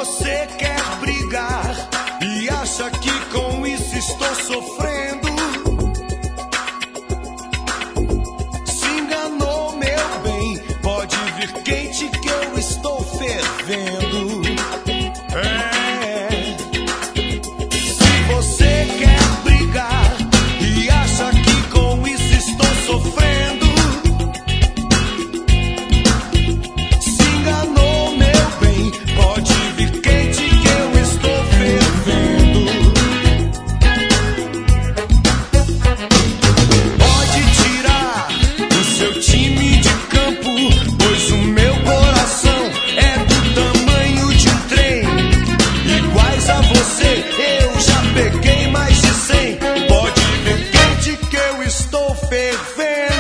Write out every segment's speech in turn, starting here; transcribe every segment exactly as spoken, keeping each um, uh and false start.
você quer brigar e acha que com isso estou sofrendo, se enganou, meu bem. Pode vir quente que eu estou fervendo. É. Se você quer brigar e acha que com isso estou sofrendo, se enganou, meu bem. Pode vir quente que eu estou fervendo. Pode tirar o seu time de campo, pois o meu coração é do tamanho de um trem. Iguais a você, eu já peguei mais de cem. Pode vir quente que eu estou fervendo.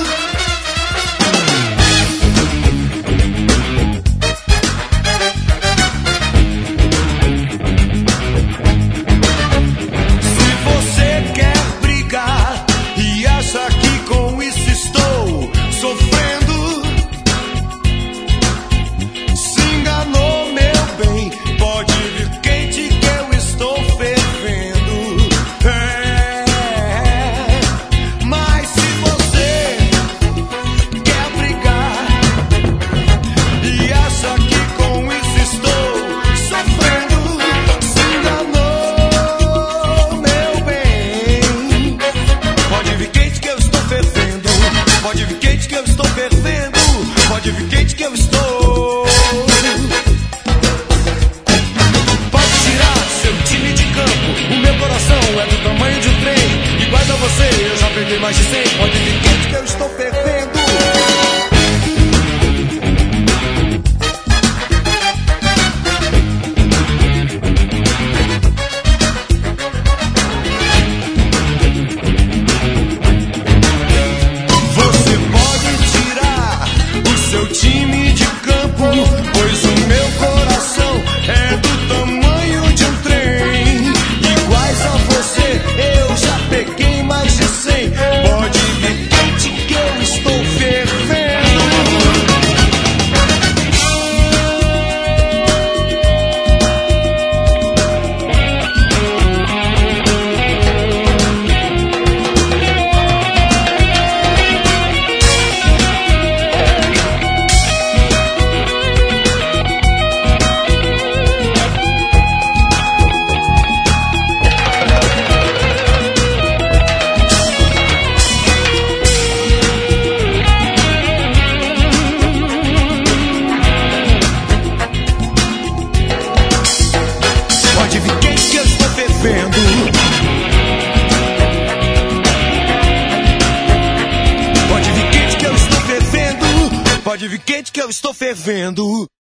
Se você quer brigar e acha que com isso estou sofrendo, se enganou, meu bem. Pode vir quente que eu estou fervendo. É. Mas se você quer brigar e acha que com isso estou sofrendo, se enganou, meu bem. Pode vir quente que eu estou fervendo. Pode vir quente que eu estou fervendo. Pode vir quente que eu estou. Pode tirar seu time de campo, o meu coração é do tamanho de um trem. Iguais a você, eu já peguei mais de cem. Pode vir quente que eu estou fervendo. Você pode tirar o seu time de campo, pois o meu coração é do tamanho de um trem. Iguais a você, eu já peguei mais de cem. Pode vir quente que eu estou fervendo. Pode vir quente que eu estou fervendo. Pode vir quente que eu estou fervendo. Pode vir quente que eu estou fervendo.